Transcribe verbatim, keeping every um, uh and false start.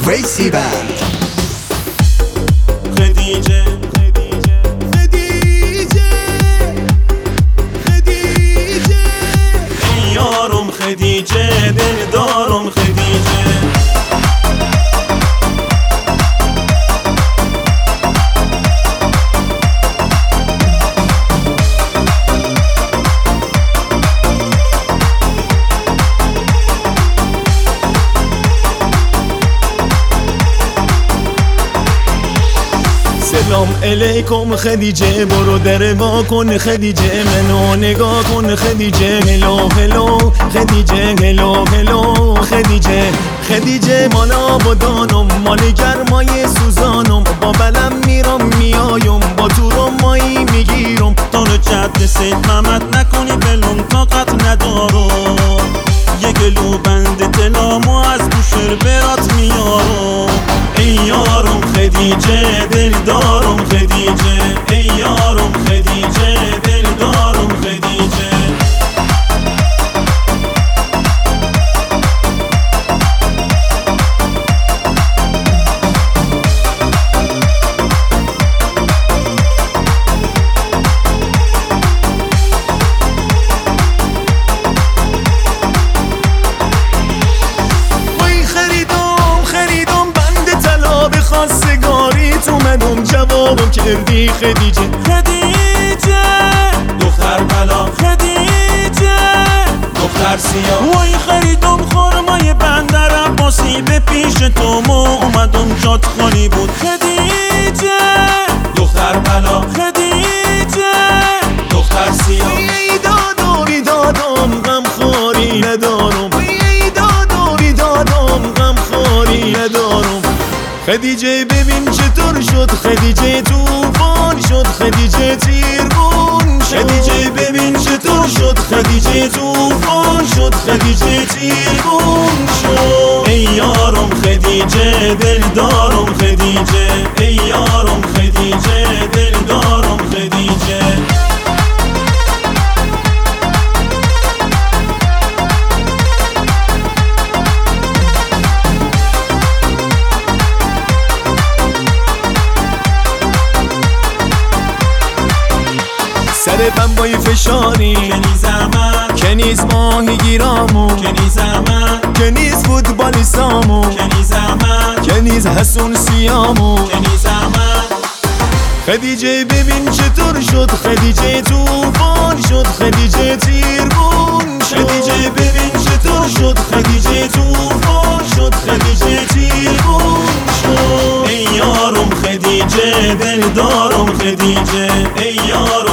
ویسی بند. خدیجه خدیجه خدیجه خدیجه ای یارم خدیجه دلدارم خدیجه. سلام علیکم خدیجه، برو در ما کن خدیجه، منو نگاه کن خدیجه. هلو هلو خدیجه، هلو هلو خدیجه. خدیجه مال آبادانم، مال گرمای سوزانم، با بلم میرم میایم، با تو مایی میگیرم. تا جد سید محمد نکنی بلوم طاقت ندارم، یه گلو بند دلامو از بوشهر برات میارم. ای یارم خدیجه دلدارم خدیجه، ای یارم خدیجه دلدارم خدیجه. خواستگاریت اومدم جوابم کردی خدیجه. خدیجه دختر بلا، خدیجه دختر سیاه. وای خریدم خرمای بندر عباسی، به پیش تو ما اومدم جات خالی بود. خدیجه دختر بلا، خدیجه دختر سیاه. ای داد و بیدادم غم خواری ندارم، ای داد و بیدادم غم خواری ندارم. خدیجه ببین چطور شد، خدیجه توفان شد، خدیجه تیرگون شد. خدیجه ببین چطور شد، خدیجه توفان شد، خدیجه تیرگون شد. ای یارم خدیجه دلدارم خدیجه، ای یارم خدیجه دلدارم خدیجه. سر بمبای فشاری کنی زحمت، کنیز ماهی گیرامو کنی زحمت، کنیز فوتبالیستامو کنی زحمت، کنیز حسون سیامو کنی زحمت. خدیجه ببین چطور شد، خدیجه توفان شد، خدیجه تیرگون شد. خدیجه ببین چطور شد، خدیجه توفان شد، خدیجه تیرگون شد. ای یارم خدیجه دلدارم خدیجه، ای یارم